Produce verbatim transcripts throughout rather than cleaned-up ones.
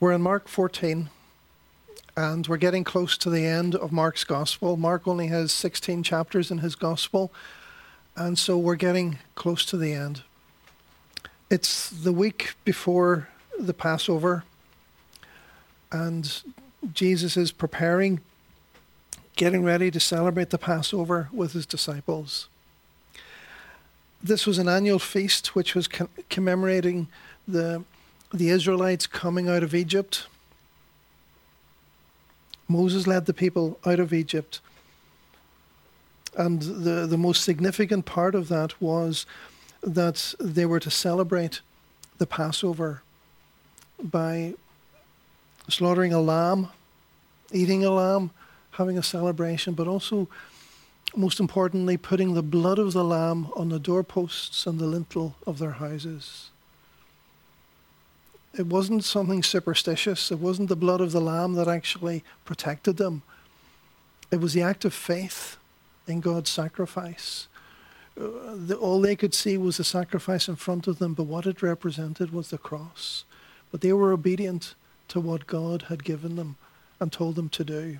We're in Mark fourteen, and we're getting close to the end of Mark's gospel. Mark only has sixteen chapters in his gospel, and so we're getting close to the end. It's the week before the Passover, and Jesus is preparing, getting ready to celebrate the Passover with his disciples. This was an annual feast which was com- commemorating the, the Israelites coming out of Egypt. Moses led the people out of Egypt. And the, the most significant part of that was that they were to celebrate the Passover by slaughtering a lamb, eating a lamb, having a celebration, but also, most importantly, putting the blood of the lamb on the doorposts and the lintel of their houses. It wasn't something superstitious. It wasn't the blood of the lamb that actually protected them. It was the act of faith in God's sacrifice. Uh, the, all they could see was the sacrifice in front of them, but what it represented was the cross. But they were obedient to what God had given them and told them to do.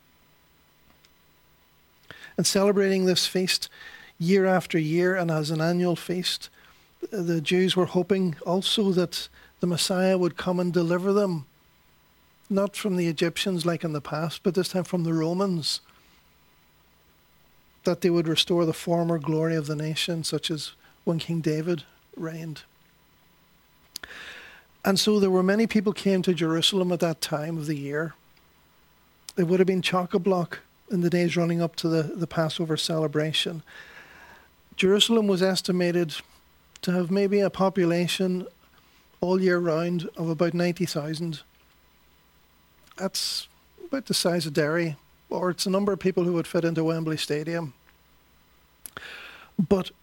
And celebrating this feast year after year and as an annual feast, the Jews were hoping also that the Messiah would come and deliver them, not from the Egyptians like in the past, but this time from the Romans, that they would restore the former glory of the nation, such as when King David reigned. And so there were many people came to Jerusalem at that time of the year. It would have been chock-a-block in the days running up to the, the Passover celebration. Jerusalem was estimated to have maybe a population all year round of about ninety thousand. That's about the size of Derry, or it's a number of people who would fit into Wembley Stadium. But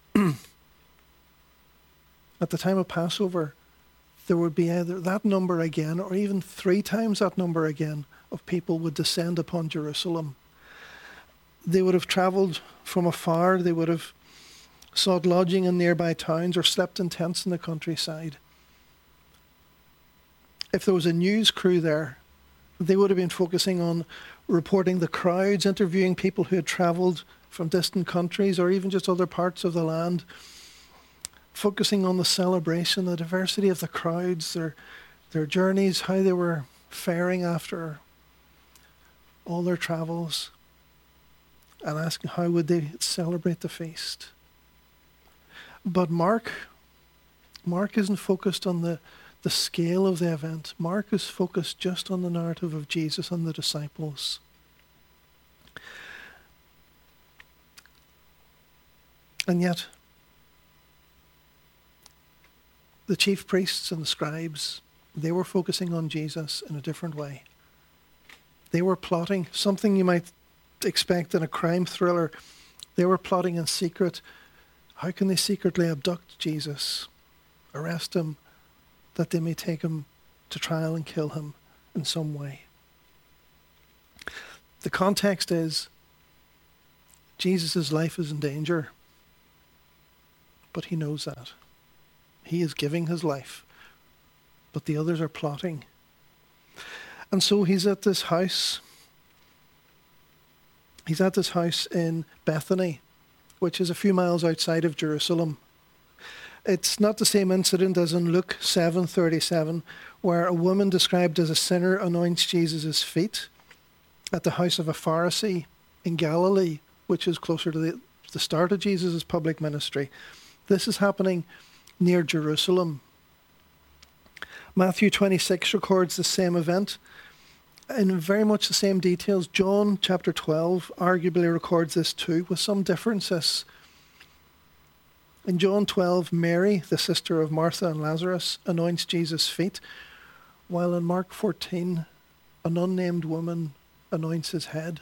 at the time of Passover, there would be either that number again, or even three times that number again of people would descend upon Jerusalem. They would have travelled from afar. They would have sought lodging in nearby towns or slept in tents in the countryside. If there was a news crew there, they would have been focusing on reporting the crowds, interviewing people who had travelled from distant countries or even just other parts of the land, focusing on the celebration, the diversity of the crowds, their, their journeys, how they were faring after all their travels, and asking how would they celebrate the feast. But Mark, Mark isn't focused on the, the scale of the event. Mark is focused just on the narrative of Jesus and the disciples. And yet, the chief priests and the scribes, they were focusing on Jesus in a different way. They were plotting something you might expect in a crime thriller. They were plotting in secret. How can they secretly abduct Jesus, arrest him, that they may take him to trial and kill him in some way? The context is Jesus' life is in danger, but he knows that. He is giving his life, but the others are plotting. And so he's at this house. He's at this house in Bethany, which is a few miles outside of Jerusalem. It's not the same incident as in Luke seven thirty-seven, where a woman described as a sinner anoints Jesus' feet at the house of a Pharisee in Galilee, which is closer to the, the start of Jesus' public ministry. This is happening near Jerusalem. Matthew twenty-six records the same event in very much the same details. John chapter twelve arguably records this too, with some differences. In John twelve, Mary, the sister of Martha and Lazarus, anoints Jesus' feet, while in Mark fourteen, an unnamed woman anoints his head.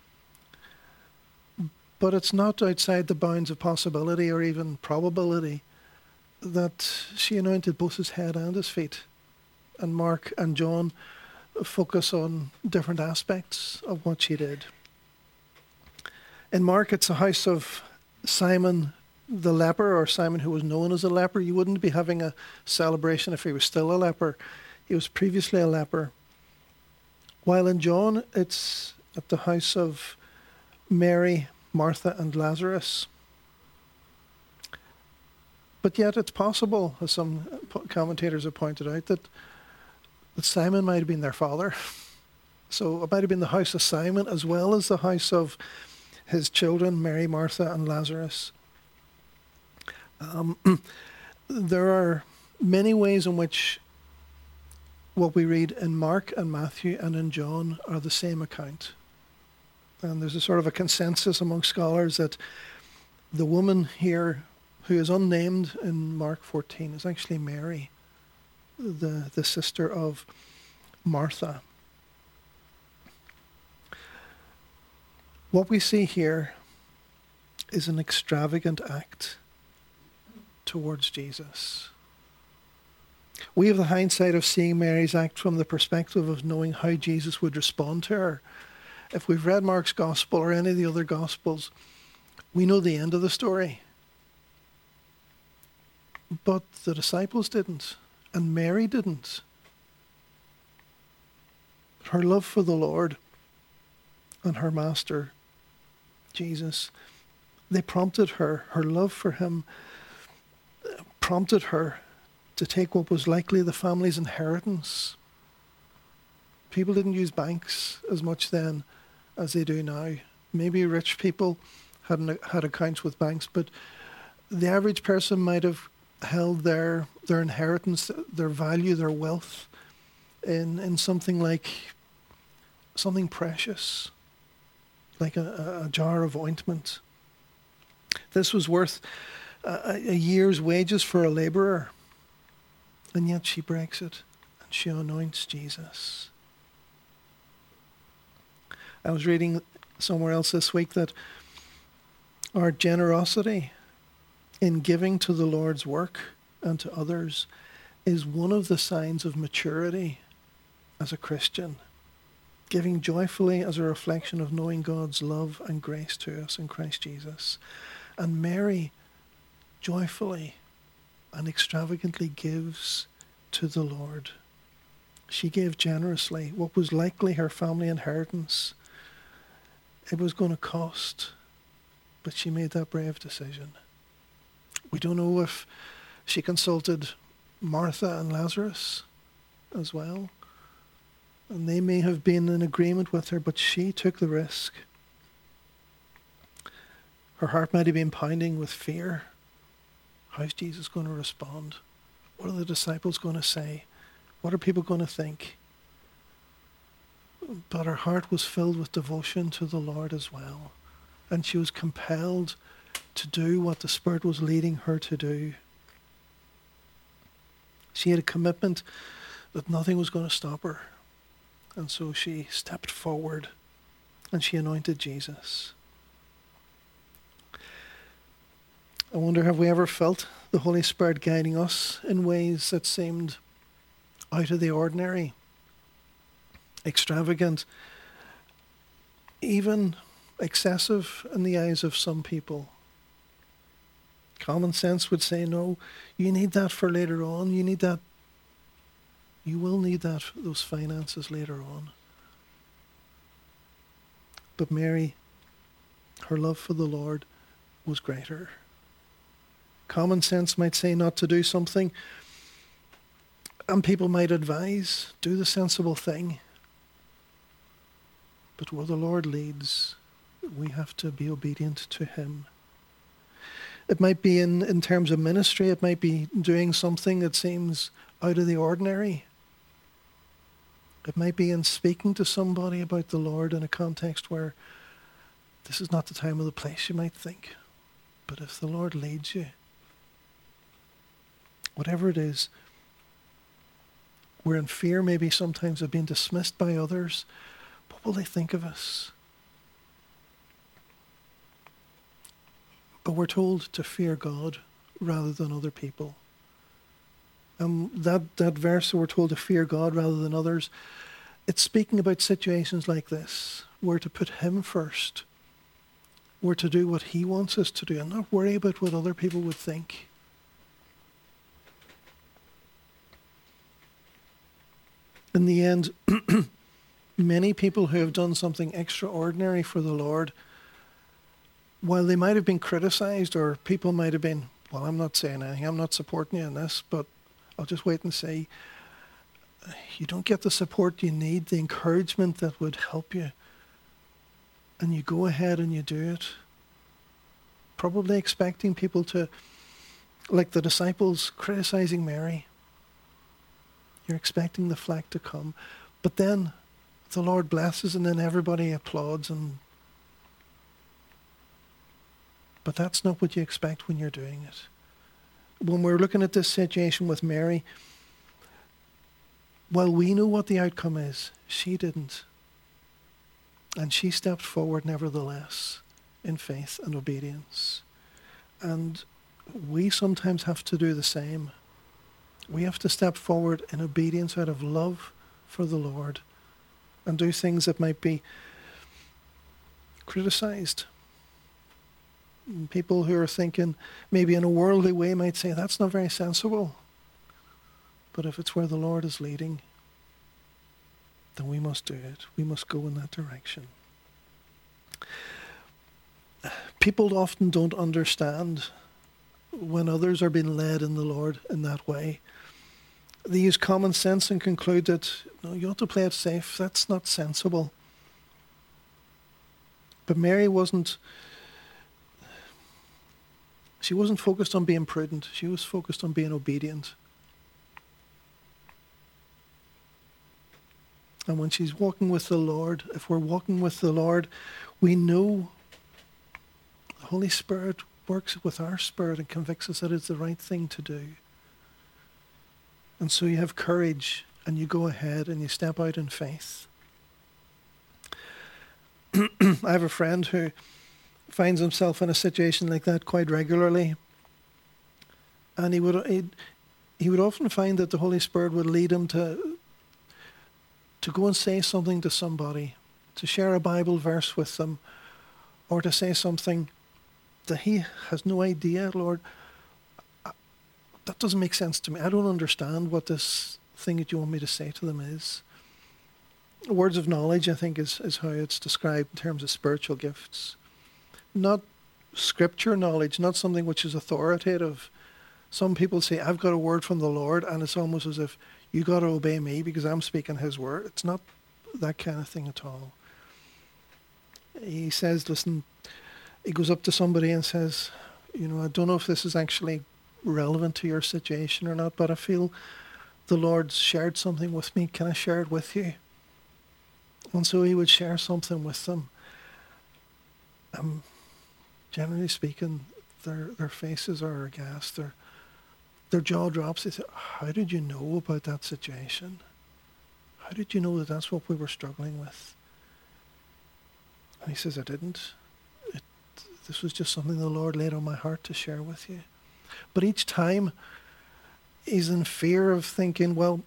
But it's not outside the bounds of possibility or even probability that she anointed both his head and his feet. And Mark and John focus on different aspects of what she did. In Mark, it's a house of Simon the leper, or Simon who was known as a leper. You wouldn't be having a celebration if he was still a leper. He was previously a leper. While in John, it's at the house of Mary, Martha, and Lazarus. But yet it's possible, as some commentators have pointed out, that, that Simon might have been their father. So it might have been the house of Simon as well as the house of his children, Mary, Martha, and Lazarus. Um, there are many ways in which what we read in Mark and Matthew and in John are the same account. And there's a sort of a consensus among scholars that the woman here who is unnamed in Mark fourteen is actually Mary, the, the sister of Martha. What we see here is an extravagant act towards Jesus. We have the hindsight of seeing Mary's act from the perspective of knowing how Jesus would respond to her. If we've read Mark's gospel or any of the other gospels, we know the end of the story. But the disciples didn't, and Mary didn't. Her love for the Lord and her master, Jesus, they prompted her, her love for him prompted her to take what was likely the family's inheritance. People didn't use banks as much then as they do now. Maybe rich people hadn't had accounts with banks, but the average person might have held their their inheritance, their value, their wealth in, in something like something precious, like a, a jar of ointment. This was worth a, a year's wages for a laborer, and yet she breaks it and she anoints Jesus. I was reading somewhere else this week that our generosity in giving to the Lord's work and to others is one of the signs of maturity as a Christian. Giving joyfully as a reflection of knowing God's love and grace to us in Christ Jesus. And Mary joyfully and extravagantly gives to the Lord. She gave generously what was likely her family inheritance. It was going to cost, but she made that brave decision. We don't know if she consulted Martha and Lazarus as well. And they may have been in agreement with her, but she took the risk. Her heart might have been pounding with fear. How's Jesus going to respond? What are the disciples going to say? What are people going to think? But her heart was filled with devotion to the Lord as well. And she was compelled to do what the Spirit was leading her to do. She had a commitment that nothing was going to stop her. And so she stepped forward and she anointed Jesus. I wonder, have we ever felt the Holy Spirit guiding us in ways that seemed out of the ordinary, extravagant, even excessive in the eyes of some people? Common sense would say, no, you need that for later on. You need that. You will need that, those finances later on. But Mary, her love for the Lord was greater. Common sense might say not to do something, and people might advise, do the sensible thing. But where the Lord leads, we have to be obedient to him. It might be in, in terms of ministry, it might be doing something that seems out of the ordinary. It might be in speaking to somebody about the Lord in a context where this is not the time or the place, you might think. But if the Lord leads you, whatever it is, we're in fear maybe sometimes of being dismissed by others. What will they think of us? But we're told to fear God rather than other people. And that, that verse, we're told to fear God rather than others, it's speaking about situations like this. We're to put him first. We're to do what he wants us to do and not worry about what other people would think. In the end, many people who have done something extraordinary for the Lord, while they might have been criticized, or people might have been, well, I'm not saying anything, I'm not supporting you in this, but I'll just wait and see. You don't get the support you need, the encouragement that would help you. And you go ahead and you do it. Probably expecting people to, like the disciples criticizing Mary. You're expecting the flack to come. But then the Lord blesses and then everybody applauds. And But that's not what you expect when you're doing it. When we're looking at this situation with Mary, while we know what the outcome is, she didn't. And she stepped forward nevertheless in faith and obedience. And we sometimes have to do the same. We have to step forward in obedience out of love for the Lord and do things that might be criticized. People who are thinking maybe in a worldly way might say that's not very sensible. But if it's where the Lord is leading, then we must do it. We must go in that direction. People often don't understand when others are being led in the Lord in that way. They use common sense and conclude that, no, you ought to play it safe. That's not sensible. But Mary wasn't, she wasn't focused on being prudent. She was focused on being obedient. And when she's walking with the Lord, if we're walking with the Lord, we know the Holy Spirit works with our spirit and convicts us that it's the right thing to do. And so you have courage and you go ahead and you step out in faith. I have a friend who finds himself in a situation like that quite regularly. And he would he'd, he would often find that the Holy Spirit would lead him to to go and say something to somebody, to share a Bible verse with them, or to say something that he has no idea, Lord, that doesn't make sense to me. I don't understand what this thing that you want me to say to them is. Words of knowledge, I think, is, is how it's described in terms of spiritual gifts. Not scripture knowledge, not something which is authoritative. Some people say, I've got a word from the Lord, and it's almost as if you got to obey me because I'm speaking his word. It's not that kind of thing at all. He says, listen, he goes up to somebody and says, you know, I don't know if this is actually relevant to your situation or not, but I feel the Lord's shared something with me. Can I share it with you? And so he would share something with them. Um, generally speaking, their their faces are aghast. Their their jaw drops. They say, how did you know about that situation? How did you know that that's what we were struggling with? And he says, I didn't. It, this was just something the Lord laid on my heart to share with you. But each time he's in fear of thinking, well,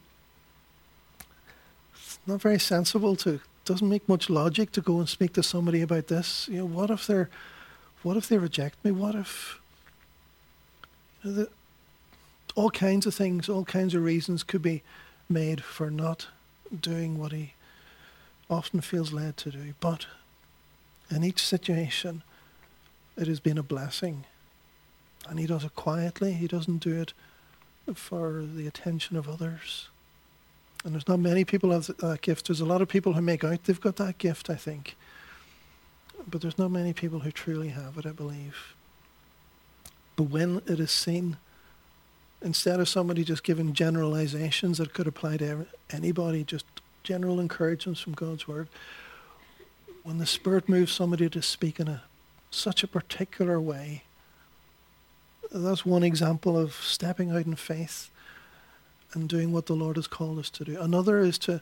it's not very sensible to, doesn't make much logic to go and speak to somebody about this. You know, what if they're, what if they reject me? What if, you know, the, all kinds of things, all kinds of reasons could be made for not doing what he often feels led to do. But in each situation, it has been a blessing. And he does it quietly. He doesn't do it for the attention of others. And there's not many people who have that gift. There's a lot of people who make out they've got that gift, I think. But there's not many people who truly have it, I believe. But when it is seen, instead of somebody just giving generalizations that could apply to anybody, just general encouragements from God's word, when the Spirit moves somebody to speak in a such a particular way, that's one example of stepping out in faith and doing what the Lord has called us to do. Another is to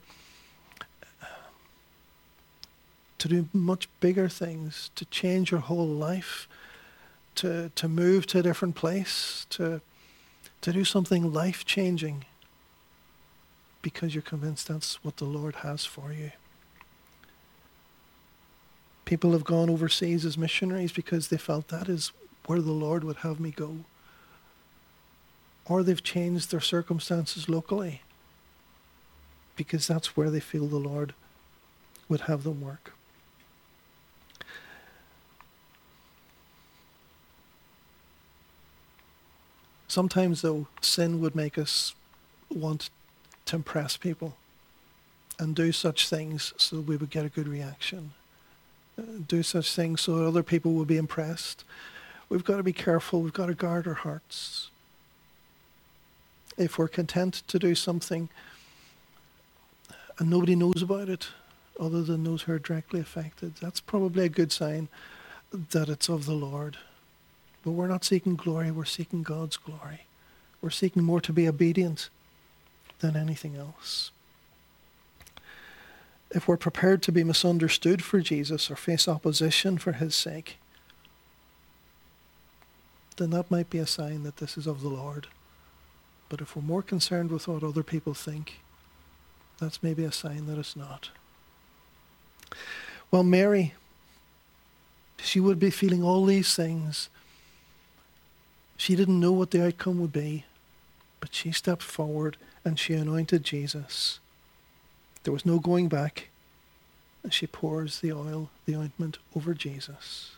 to do much bigger things, to change your whole life, to to move to a different place, to to do something life-changing because you're convinced that's what the Lord has for you. People have gone overseas as missionaries because they felt that is where the Lord would have me go. Or they've changed their circumstances locally. because that's where they feel the Lord would have them work. Sometimes, though, sin would make us want to impress people and do such things so we would get a good reaction. Uh, do such things so that other people will be impressed. We've got to be careful. We've got to guard our hearts. If we're content to do something and nobody knows about it other than those who are directly affected, that's probably a good sign that it's of the Lord. But we're not seeking glory, we're seeking God's glory. We're seeking more to be obedient than anything else. If we're prepared to be misunderstood for Jesus or face opposition for his sake, then that might be a sign that this is of the Lord. But if we're more concerned with what other people think, that's maybe a sign that it's not. Well, Mary, she would be feeling all these things. She didn't know what the outcome would be, but she stepped forward and she anointed Jesus. There was no going back, and she pours the oil, the ointment, over Jesus.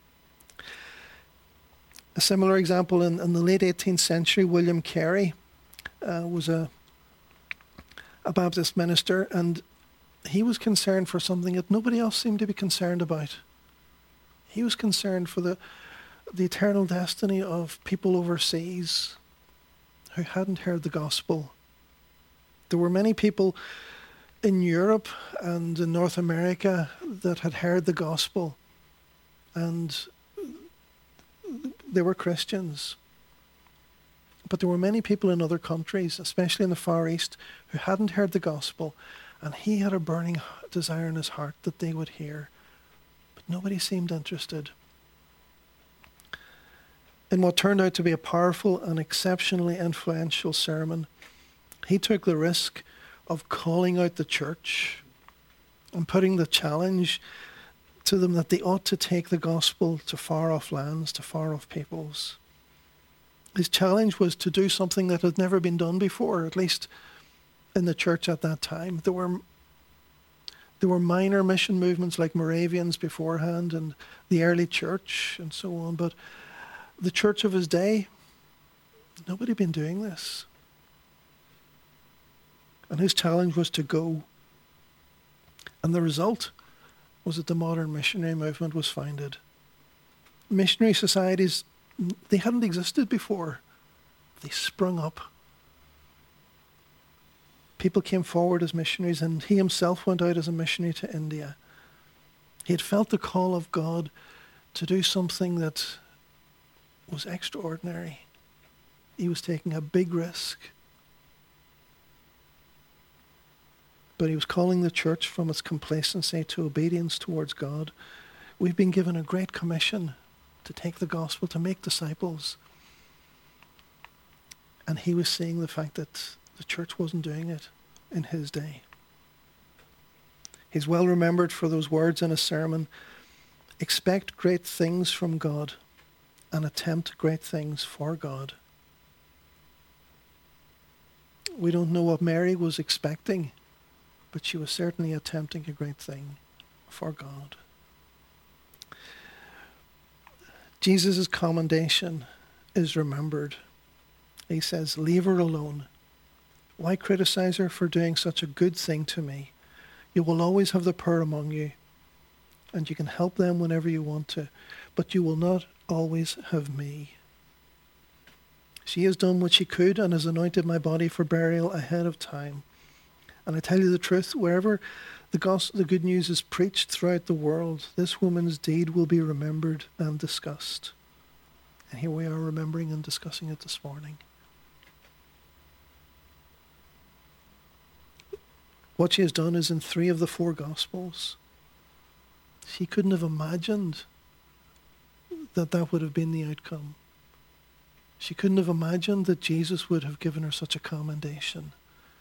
A similar example in, in the late eighteenth century, William Carey uh, was a, a Baptist minister, and he was concerned for something that nobody else seemed to be concerned about. He was concerned for the the eternal destiny of people overseas who hadn't heard the gospel. There were many people in Europe and in North America that had heard the gospel, and they were Christians. But there were many people in other countries, especially in the Far East, who hadn't heard the gospel, and he had a burning desire in his heart that they would hear. But nobody seemed interested. In what turned out to be a powerful and exceptionally influential sermon, he took the risk of calling out the church and putting the challenge to them that they ought to take the gospel to far-off lands, to far-off peoples. His challenge was to do something that had never been done before, at least in the church at that time. There were there were minor mission movements like Moravians beforehand and the early church and so on, but the church of his day, nobody had been doing this. And his challenge was to go. And the result was that the modern missionary movement was founded. Missionary societies, they hadn't existed before. They sprung up. People came forward as missionaries, and he himself went out as a missionary to India. He had felt the call of God to do something that was extraordinary. He was taking a big risk. But he was calling the church from its complacency to obedience towards God. We've been given a great commission to take the gospel, to make disciples. And he was seeing the fact that the church wasn't doing it in his day. He's well remembered for those words in a sermon: expect great things from God and attempt great things for God. We don't know what Mary was expecting, but she was certainly attempting a great thing for God. Jesus' commendation is remembered. He says, leave her alone. Why criticize her for doing such a good thing to me? You will always have the poor among you, and you can help them whenever you want to, but you will not always have me. She has done what she could and has anointed my body for burial ahead of time. And I tell you the truth, wherever the gospel, the good news is preached throughout the world, this woman's deed will be remembered and discussed. And here we are remembering and discussing it this morning. What she has done is in three of the four Gospels. She couldn't have imagined that that would have been the outcome. She couldn't have imagined that Jesus would have given her such a commendation.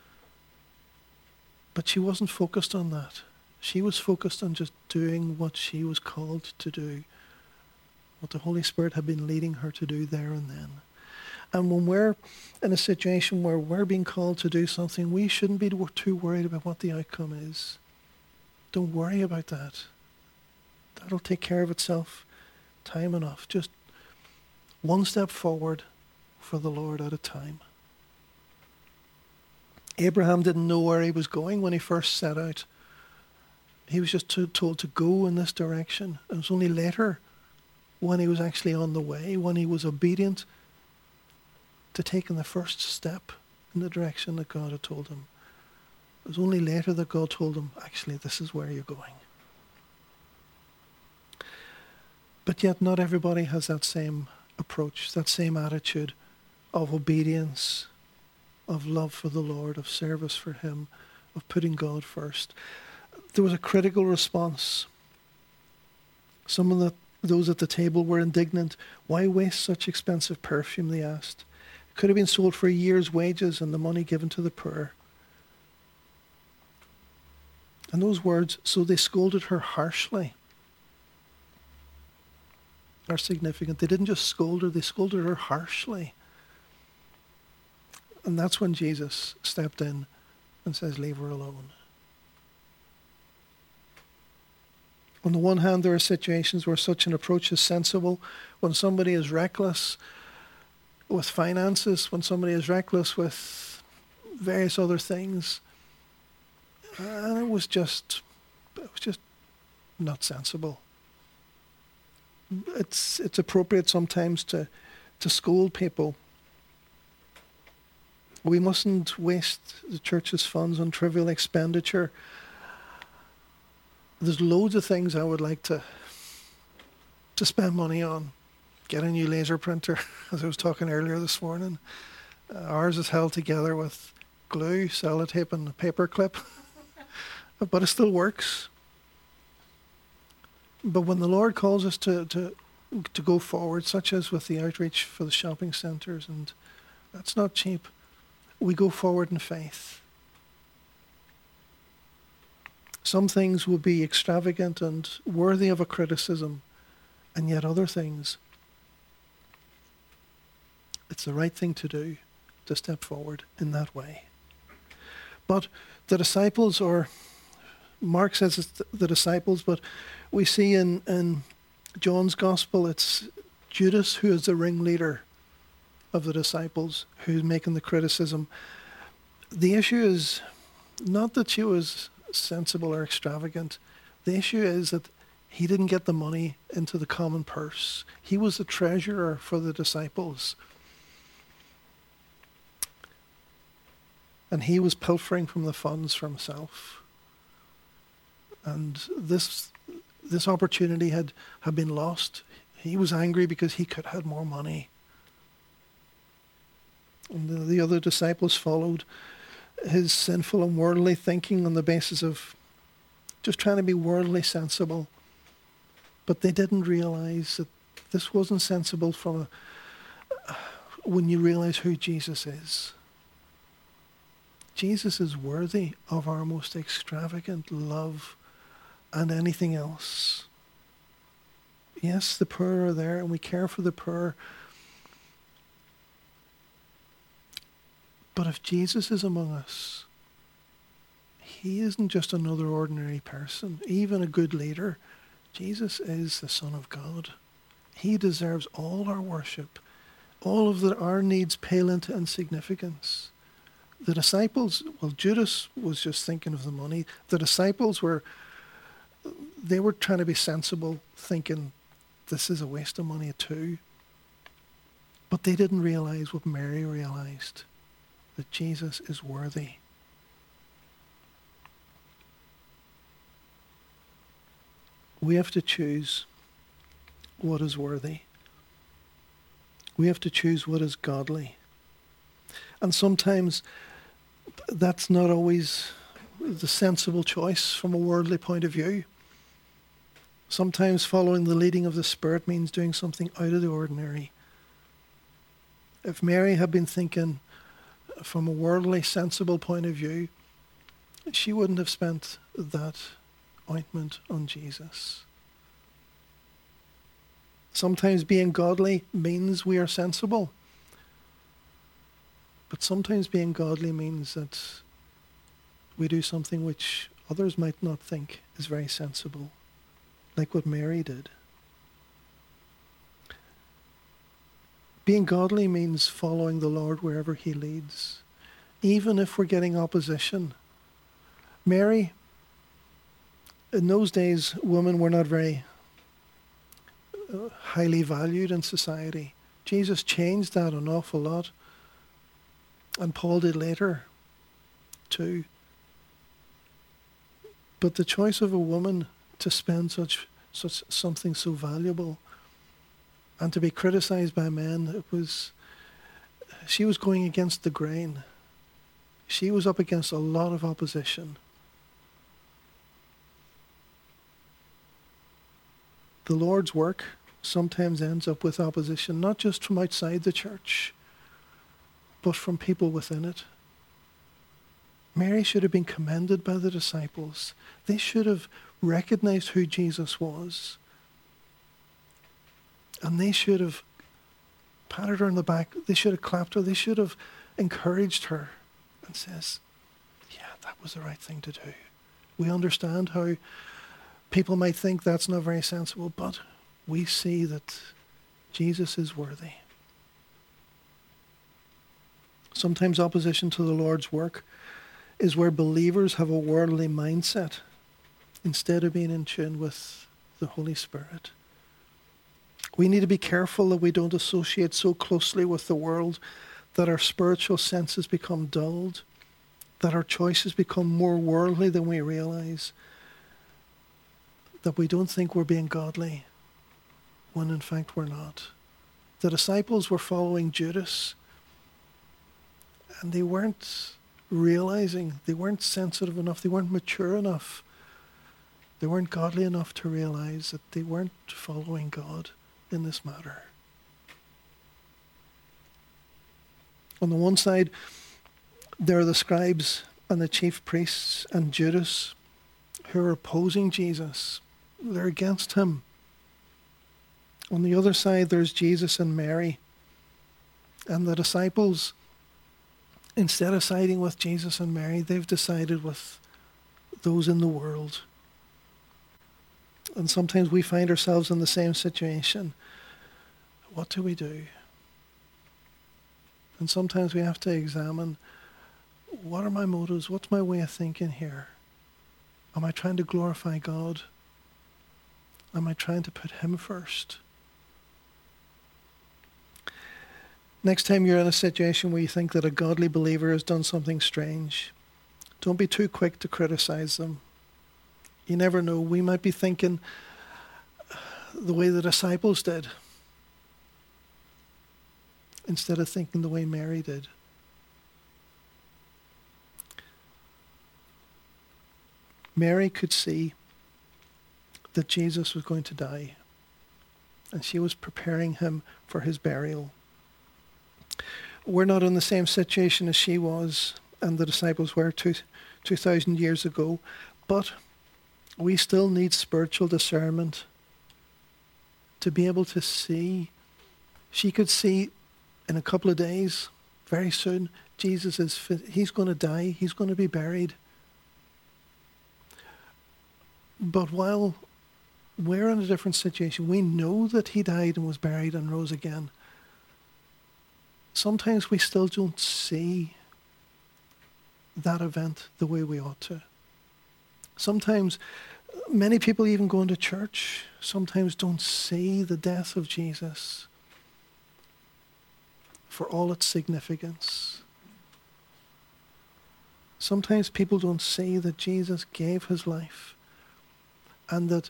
But she wasn't focused on that. She was focused on just doing what she was called to do, what the Holy Spirit had been leading her to do there and then. And when we're in a situation where we're being called to do something, we shouldn't be too worried about what the outcome is. Don't worry about that. That'll take care of itself time enough. Just one step forward for the Lord at a time. Abraham didn't know where he was going when he first set out. He was just to, told to go in this direction. It was only later, when he was actually on the way, when he was obedient, to taking the first step in the direction that God had told him. It was only later that God told him, actually, this is where you're going. But yet not everybody has that same approach, that same attitude of obedience, of love for the Lord, of service for him, of putting God first. There was a critical response. Some of the, those at the table were indignant. Why waste such expensive perfume, they asked. It could have been sold for a year's wages and the money given to the poor. And those words, so they scolded her harshly, are significant. They didn't just scold her, they scolded her harshly. And that's when Jesus stepped in and says, leave her alone. On the one hand, there are situations where such an approach is sensible. When somebody is reckless with finances, when somebody is reckless with various other things, and it was just, it was just not sensible. It's it's appropriate sometimes to to scold people. We mustn't waste the church's funds on trivial expenditure. There's loads of things I would like to to spend money on. Get a new laser printer, as I was talking earlier this morning. Uh, ours is held together with glue, sellotape, and a paper clip, but it still works. But when the Lord calls us to, to to go forward, such as with the outreach for the shopping centres, and that's not cheap, we go forward in faith. Some things will be extravagant and worthy of a criticism, and yet other things, it's the right thing to do, to step forward in that way. But the disciples, or Mark says it's the disciples, but we see in, in John's Gospel, it's Judas who is the ringleader of the disciples, who's making the criticism. The issue is not that she was sensible or extravagant. The issue is that he didn't get the money into the common purse. He was the treasurer for the disciples. And he was pilfering from the funds for himself. And this this opportunity had, had been lost. He was angry because he could have had more money. And the, the other disciples followed his sinful and worldly thinking on the basis of just trying to be worldly sensible. But they didn't realize that this wasn't sensible from a, when you realize who Jesus is. Jesus is worthy of our most extravagant love and anything else. Yes, the poor are there and we care for the poor. But if Jesus is among us, he isn't just another ordinary person, even a good leader. Jesus is the Son of God. He deserves all our worship. All of the, our needs pale into insignificance. The disciples, well, Judas was just thinking of the money. The disciples were, they were trying to be sensible, thinking this is a waste of money too. But they didn't realize what Mary realized, that Jesus is worthy. We have to choose what is worthy. We have to choose what is godly. And sometimes that's not always the sensible choice from a worldly point of view. Sometimes following the leading of the Spirit means doing something out of the ordinary. If Mary had been thinking from a worldly, sensible point of view, she wouldn't have spent that ointment on Jesus. Sometimes being godly means we are sensible. But sometimes being godly means that we do something which others might not think is very sensible, like what Mary did. Being godly means following the Lord wherever he leads, even if we're getting opposition. Mary, in those days, women were not very uh, highly valued in society. Jesus changed that an awful lot, and Paul did later too. But the choice of a woman to spend such such something so valuable and to be criticized by men, it was, she was going against the grain. She was up against a lot of opposition. The Lord's work sometimes ends up with opposition, not just from outside the church, but from people within it. Mary should have been commended by the disciples. They should have recognized who Jesus was. And they should have patted her on the back. They should have clapped her. They should have encouraged her and says, yeah, that was the right thing to do. We understand how people might think that's not very sensible, but we see that Jesus is worthy. Sometimes opposition to the Lord's work is where believers have a worldly mindset instead of being in tune with the Holy Spirit. We need to be careful that we don't associate so closely with the world that our spiritual senses become dulled, that our choices become more worldly than we realize, that we don't think we're being godly when in fact we're not. The disciples were following Judas, and they weren't realizing, they weren't sensitive enough, they weren't mature enough, they weren't godly enough to realize that they weren't following God in this matter. On the one side, there are the scribes and the chief priests and Judas who are opposing Jesus. They're against him. On the other side, there's Jesus and Mary. And the disciples, instead of siding with Jesus and Mary, they've decided with those in the world. And sometimes we find ourselves in the same situation. What do we do? And sometimes we have to examine, what are my motives? What's my way of thinking here? Am I trying to glorify God? Am I trying to put him first? Next time you're in a situation where you think that a godly believer has done something strange, don't be too quick to criticize them. You never know. We might be thinking the way the disciples did, instead of thinking the way Mary did. Mary could see that Jesus was going to die, and she was preparing him for his burial. We're not in the same situation as she was and the disciples were two, two thousand years ago, but we still need spiritual discernment to be able to see. She could see in a couple of days, very soon, Jesus is, he's going to die, he's going to be buried. But while we're in a different situation, we know that he died and was buried and rose again. Sometimes we still don't see that event the way we ought to. Sometimes many people even going to church sometimes don't see the death of Jesus for all its significance. Sometimes people don't see that Jesus gave his life, and that,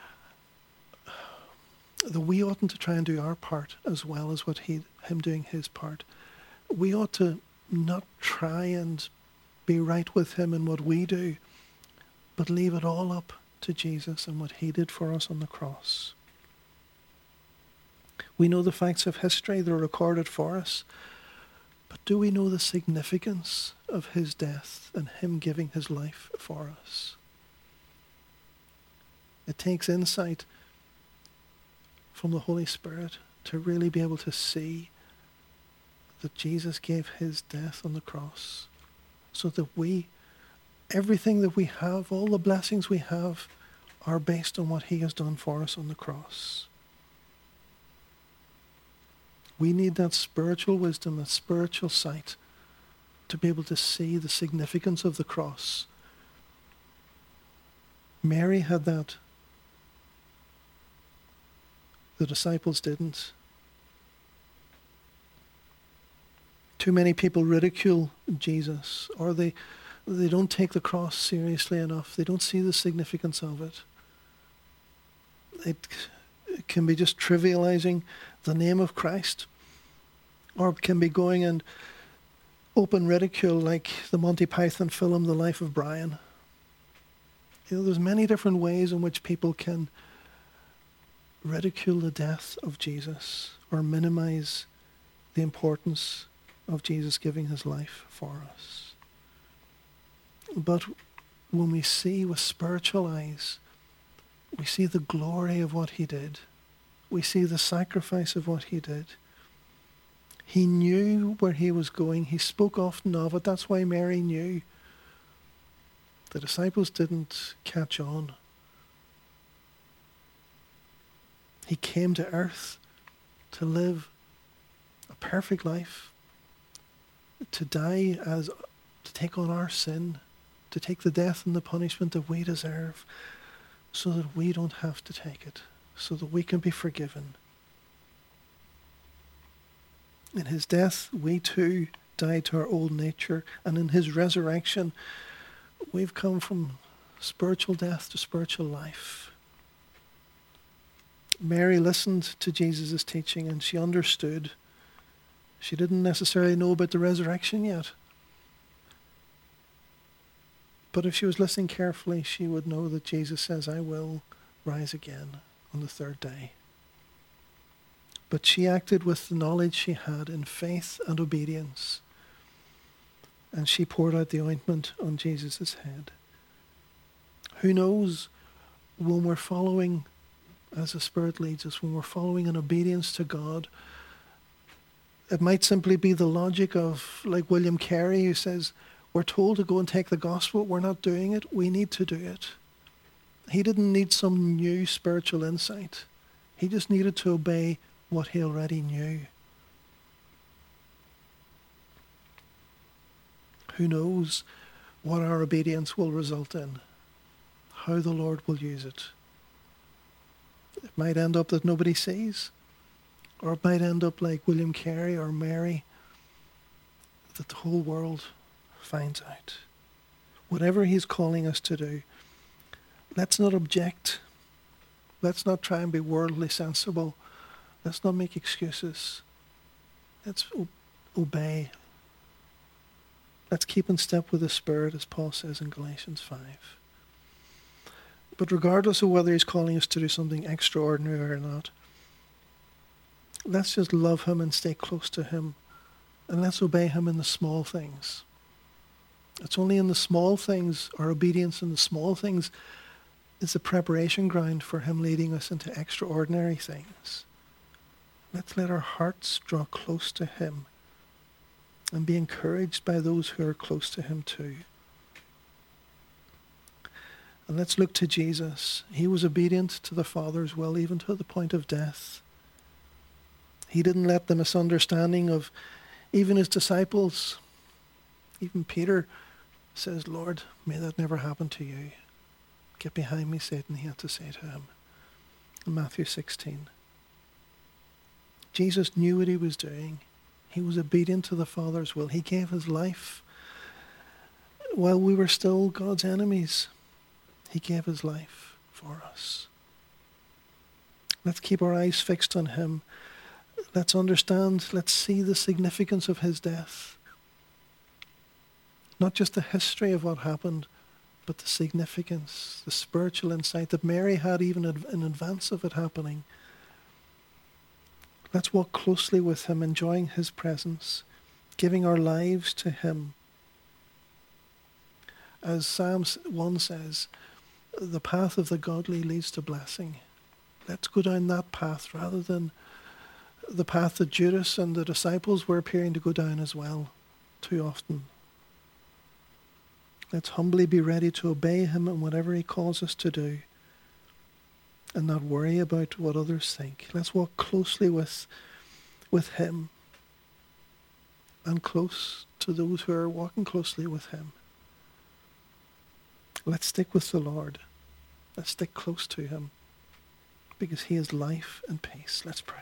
that we oughtn't to try and do our part as well as what he, him doing his part. We ought to not try and be right with him in what we do, but leave it all up to Jesus and what he did for us on the cross. We know the facts of history, they're recorded for us, but do we know the significance of his death and him giving his life for us? It takes insight from the Holy Spirit to really be able to see that Jesus gave his death on the cross so that we, everything that we have, all the blessings we have, are based on what he has done for us on the cross. We need that spiritual wisdom, that spiritual sight, to be able to see the significance of the cross. Mary had that. The disciples didn't. Too many people ridicule Jesus, or they they don't take the cross seriously enough. They don't see the significance of it. It, it can be just trivializing the name of Christ, or it can be going and open ridicule like the Monty Python film, The Life of Brian. You know, there's many different ways in which people can ridicule the death of Jesus or minimize the importance of Jesus giving his life for us. But when we see with spiritual eyes, we see the glory of what he did. We see the sacrifice of what he did. He knew where he was going. He spoke often of it. That's why Mary knew. The disciples didn't catch on. He came to earth to live a perfect life, to die as, to take on our sin, to take the death and the punishment that we deserve, so that we don't have to take it, so that we can be forgiven. In his death, we too died to our old nature, and in his resurrection, we've come from spiritual death to spiritual life. Mary listened to Jesus' teaching and she understood. She didn't necessarily know about the resurrection yet. But if she was listening carefully, she would know that Jesus says, I will rise again on the third day. But she acted with the knowledge she had in faith and obedience. And she poured out the ointment on Jesus' head. Who knows, when we're following as the Spirit leads us, when we're following in obedience to God, it might simply be the logic of, like William Carey, who says, we're told to go and take the gospel, we're not doing it, we need to do it. He didn't need some new spiritual insight. He just needed to obey what he already knew. Who knows what our obedience will result in, how the Lord will use it. It might end up that nobody sees, or it might end up like William Carey or Mary, that the whole world finds out. Whatever he's calling us to do, let's not object. Let's not try and be worldly sensible. Let's not make excuses. Let's o- obey. Let's keep in step with the Spirit, as Paul says in Galatians five. But regardless of whether he's calling us to do something extraordinary or not, let's just love him and stay close to him, and let's obey him in the small things. It's only in the small things, our obedience in the small things is the preparation ground for him leading us into extraordinary things. Let's let our hearts draw close to him and be encouraged by those who are close to him too. And let's look to Jesus. He was obedient to the Father's will, even to the point of death. He didn't let the misunderstanding of even his disciples, even Peter, says, Lord, may that never happen to you. Get behind me, Satan, he had to say to him in Matthew sixteen. Jesus knew what he was doing. He was obedient to the Father's will. He gave his life while we were still God's enemies. He gave his life for us. Let's keep our eyes fixed on him. Let's understand, let's see the significance of his death. Not just the history of what happened, but the significance, the spiritual insight that Mary had even in advance of it happening. Let's walk closely with him, enjoying his presence, giving our lives to him. As Psalm one says, the path of the godly leads to blessing. Let's go down that path rather than the path that Judas and the disciples were appearing to go down as well, too often. Let's humbly be ready to obey him in whatever he calls us to do and not worry about what others think. Let's walk closely with, with him and close to those who are walking closely with him. Let's stick with the Lord. Let's stick close to him because he is life and peace. Let's pray.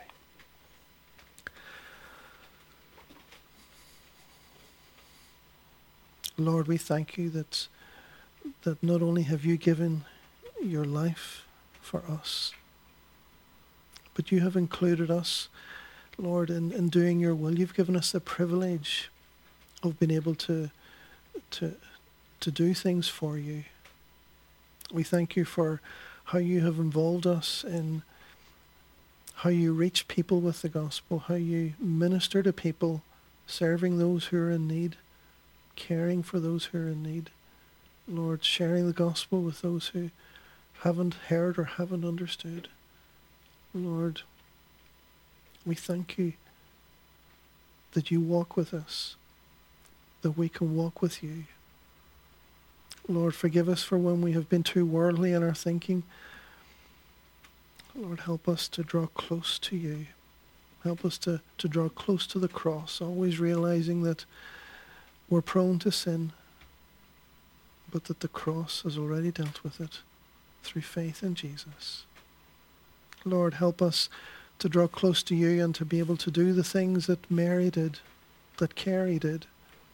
Lord, we thank you that that not only have you given your life for us, but you have included us, Lord, in, in doing your will. You've given us the privilege of being able to, to, to do things for you. We thank you for how you have involved us in how you reach people with the gospel, how you minister to people, serving those who are in need, caring for those who are in need. Lord, sharing the gospel with those who haven't heard or haven't understood. Lord, we thank you that you walk with us, that we can walk with you. Lord, forgive us for when we have been too worldly in our thinking. Lord, help us to draw close to you. Help us to, to draw close to the cross, always realizing that we're prone to sin, but that the cross has already dealt with it through faith in Jesus. Lord, help us to draw close to you and to be able to do the things that Mary did, that Carrie did,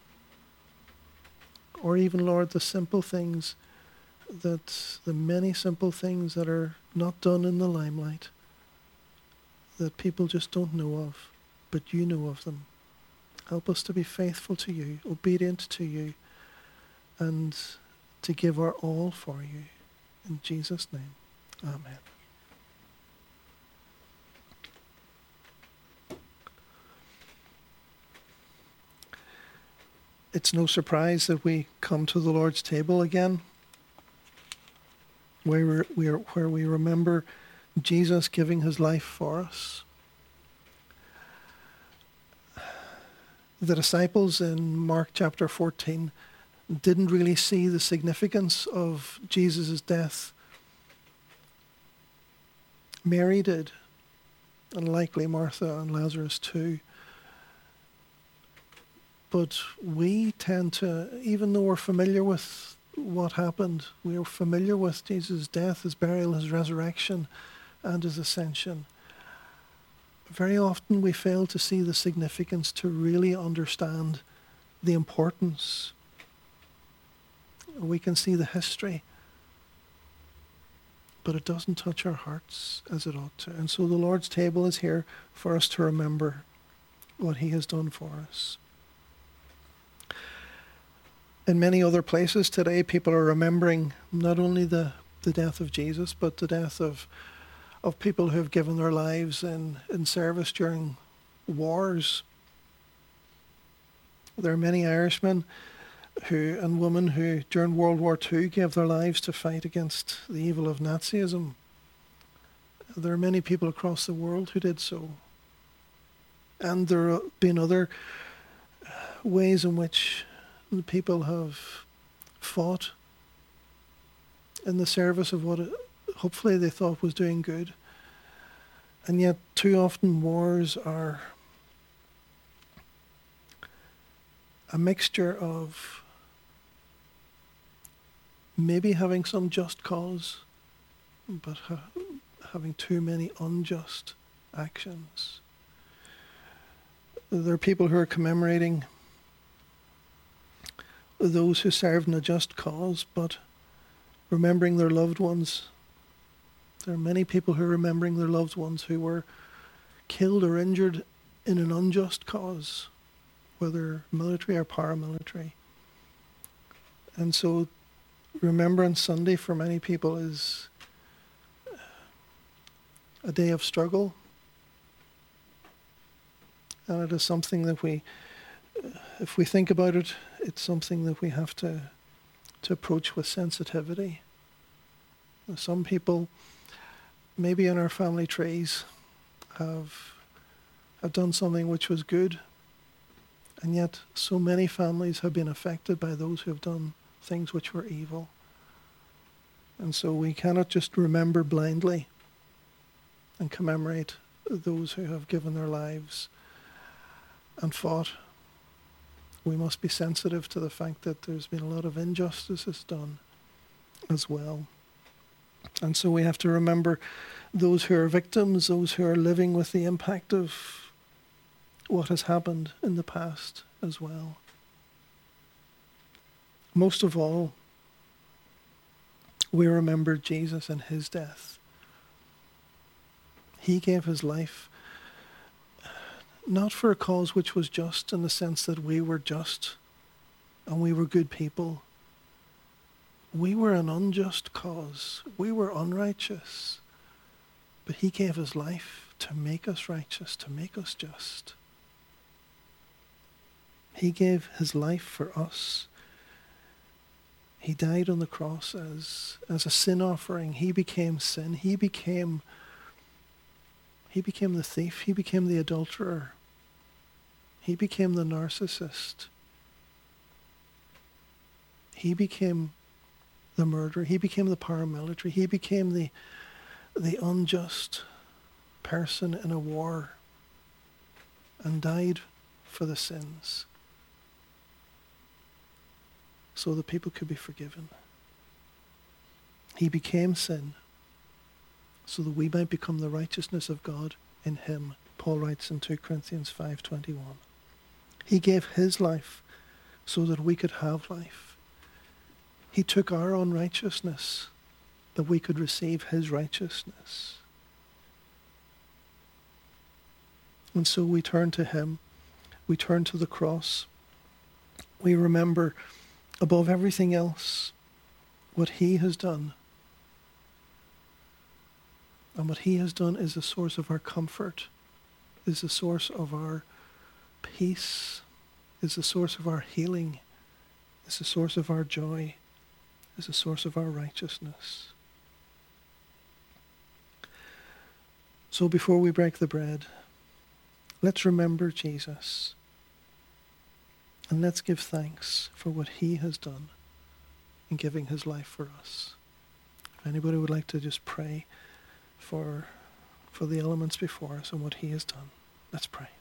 or even, Lord, the simple things, that the many simple things that are not done in the limelight, that people just don't know of, but you know of them. Help us to be faithful to you, obedient to you, and to give our all for you. In Jesus' name, amen. It's no surprise that we come to the Lord's table again, where we are, where we remember Jesus giving his life for us. The disciples in Mark chapter fourteen didn't really see the significance of Jesus' death. Mary did, and likely Martha and Lazarus too. But we tend to, even though we're familiar with what happened, we are familiar with Jesus' death, his burial, his resurrection, and his ascension. Very often we fail to see the significance, to really understand the importance. We can see the history, but it doesn't touch our hearts as it ought to. And so the Lord's table is here for us to remember what he has done for us. In many other places today, people are remembering not only the, the death of Jesus, but the death of of people who have given their lives in, in service during wars. There are many Irishmen who and women who during World War Two gave their lives to fight against the evil of Nazism. There are many people across the world who did so. And there have been other ways in which the people have fought in the service of what it, hopefully they thought was doing good. And yet too often wars are a mixture of maybe having some just cause, but ha- having too many unjust actions. There are people who are commemorating those who served in a just cause, but remembering their loved ones. There are many people who are remembering their loved ones who were killed or injured in an unjust cause, whether military or paramilitary. And so Remembrance Sunday for many people is a day of struggle. And it is something that we, if we think about it, it's something that we have to, to approach with sensitivity. Some people, maybe in our family trees, have have done something which was good, and yet so many families have been affected by those who have done things which were evil. And so we cannot just remember blindly and commemorate those who have given their lives and fought. We must be sensitive to the fact that there's been a lot of injustices done as well. And so we have to remember those who are victims, those who are living with the impact of what has happened in the past as well. Most of all, we remember Jesus and his death. He gave his life not for a cause which was just in the sense that we were just and we were good people. We were an unjust cause. We were unrighteous. But he gave his life to make us righteous, to make us just. He gave his life for us. He died on the cross as, as a sin offering. He became sin. He became, he became the thief. He became the adulterer. He became the narcissist. He became the murderer. He became the paramilitary. He became the, the unjust person in a war and died for the sins so that people could be forgiven. He became sin so that we might become the righteousness of God in him, Paul writes in two Corinthians five twenty-one. He gave his life so that we could have life. He took our unrighteousness that we could receive his righteousness. And so we turn to him. We turn to the cross. We remember above everything else what he has done. And what he has done is a source of our comfort, is a source of our peace, is a source of our healing, is a source of our joy, is a source of our righteousness. So before we break the bread, let's remember Jesus. And let's give thanks for what he has done in giving his life for us. If anybody would like to just pray for, for the elements before us and what he has done, let's pray.